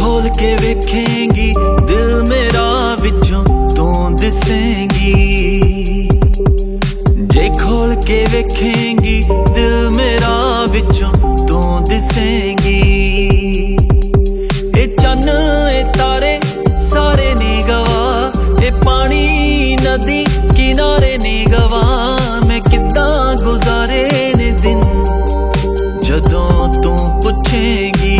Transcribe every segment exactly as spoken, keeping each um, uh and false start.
खोल के वेखेंगी दिल मेरा विचों तू दिसेंगी। जे खोल के वेखेंगी दिल मेरा विचों तू दिसेंगी। ए चन्न ए तारे सारे ने गवा, ए पानी नदी किनारे ने गवा। मैं किद्दां गुजारे ने दिन जदों तू पुछेंगी।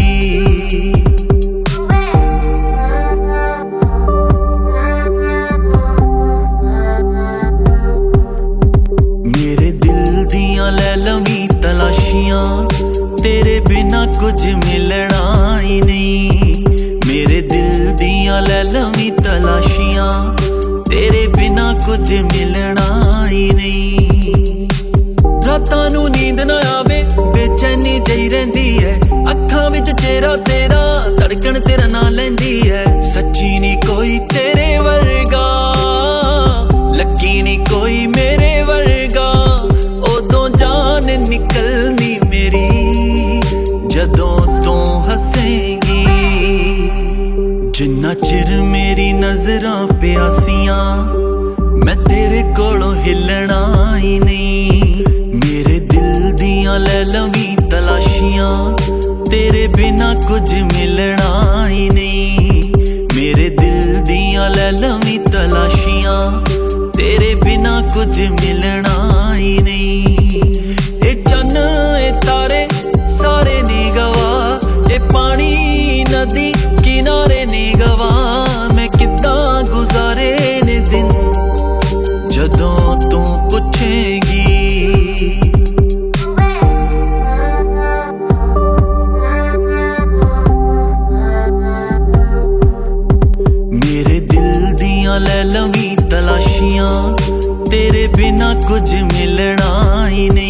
मेरे दिल दियां लै लवीं तलाशियां, तेरे बिना कुछ मिलना ही नहीं। मेरे दिल दियां लै लवीं तलाशियां, तेरे बिना कुछ मिलना ही नहीं। रातां नूं नींद ना आवे बेचैनी जही रहिंदी है, अखां विच चेहरा तेरा धड़कन तेरा ना लैंदी है। सच्ची नी कोई तेरे वर्गा, लगी नी कोई मेरे वर्गा। उदों जान निकलनी मेरी जदों तू हसेंगी। जिन्ना चिर मेरी नजरां प्यासियां, मैं तेरे कोलों हिलना ही नहीं। मेरे दिल दियां लै लवीं तलाशियां, तेरे बिना कुछ मिलना ही नहीं। मेरे दिल दियां लै लवीं तलाशियां, तेरे बिना कुछ मिलना ही नहीं। ए चन्न ए तारे सारे ने गवा, ए पानी नदी किनारे ने गवा। मैं किद्दां गुजारे ने दिन जदों तू पुछेंगी। मेरे दिल दियां लै लवीं तलाशियां, तेरे बिना कुछ मिलना ही नहीं।